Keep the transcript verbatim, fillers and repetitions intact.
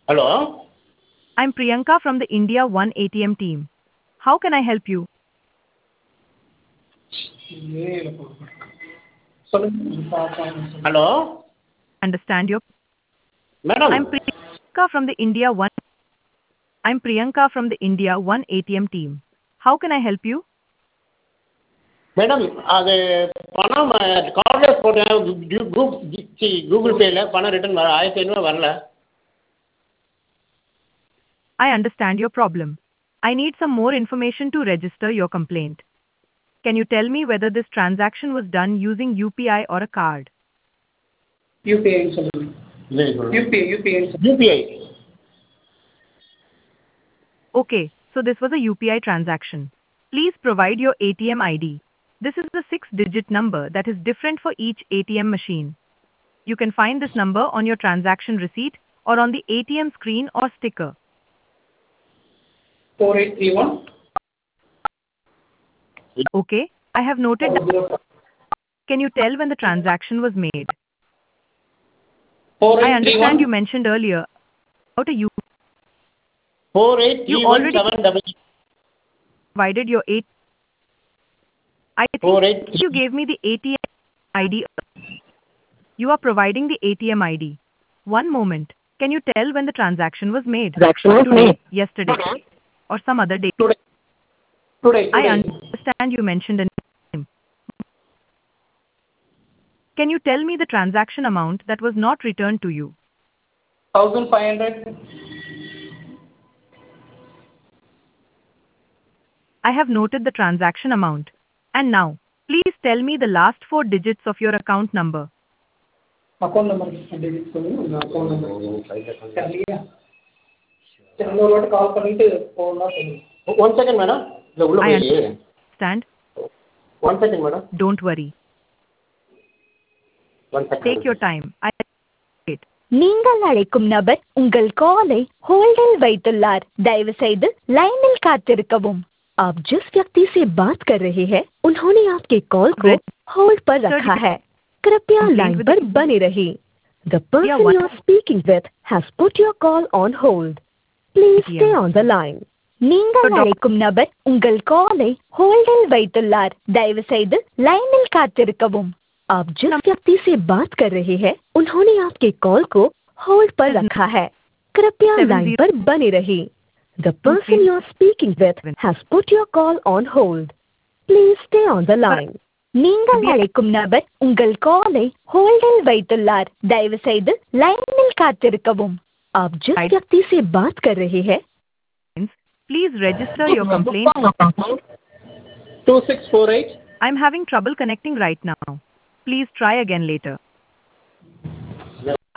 Hello? I'm Priyanka from the India One A T M team. How can I help you? Hello? Understand your I'm Madam? Priyanka from the India One I'm Priyanka from the India One A T M team. How can I help you? Madam அது பணம் கார்டில் போட்டேன் Google பேயில் பணம் return வர ஆயிரத்தி ஐநூறுவா வரல. I understand your problem. I need some more information to register your complaint. Can you tell me whether this transaction was done using U P I or a card? UPI சொல்லுங்கள். UPI UPI UPI. Okay, so this was a U P I transaction. Please provide your A T M I D. This is the six-digit number that is different for each A T M machine. You can find this number on your transaction receipt or on the A T M screen or sticker. four eight three one. Okay, I have noted that. Can you tell when the transaction was made? four I eight three understand one. you mentioned earlier about a you four eight three You one already- seven double provided your A T M. I Four think eight three. you gave me the A T M I D. You are providing the A T M I D. One moment. Can you tell when the transaction was made? Transaction was Today, made. yesterday, or some other day? Today. Today. I Today. understand you mentioned a name. Can you tell me the transaction amount that was not returned to you? thousand five hundred. I have noted the transaction amount. And now, please tell me the last four digits of your account number. Account number digit சொல்லுங்கள். உங்கள் account number சரியா? சரி இன்னொரு வாட்டி கால் பண்ணிவிட்டு போகலாம் சொல்லுங்கள். One second madam. இல்லை உள்ள I போய் understand. One second madam. Don't worry. One second. Take your time. I wait. நீங்கள் அழைக்கும் நபர் உங்கள் காலை ஹோல்டில் வைத்துள்ளார். दयவு செய்து लाइनिल காத்திருக்கவும். आप जिस व्यक्ति से बात कर रहे हैं उन्होंने आपके कॉल को होल्ड पर रखा है. कृपया लाइन पर बने रहिए. The person you are speaking with has put your call on hold. Please stay on the line. நீங்கள் அழைக்கும் நபர் உங்கள் காலை ஹோல்டில் வைத்துள்ளார். दयவு செய்து लाइनिल காத்திருக்கவும். आप जिस व्यक्ति से बात कर रहे हैं उन्होंने आपके कॉल को होल्ड पर रखा है. कृपया लाइन पर बने रहिए. The person you are speaking with has put your call on hold. Please stay on the line. நீங்கள் அழைக்கும் நபர் உங்கள் காலை ஹோல்டில் வைத்துள்ளார். दयவு செய்து लाइनिल காத்திருக்கவும். आप जिस व्यक्ति से बात कर रहे हैं Please register your complaint. two six four eight. I'm having trouble connecting right now. Please try again later.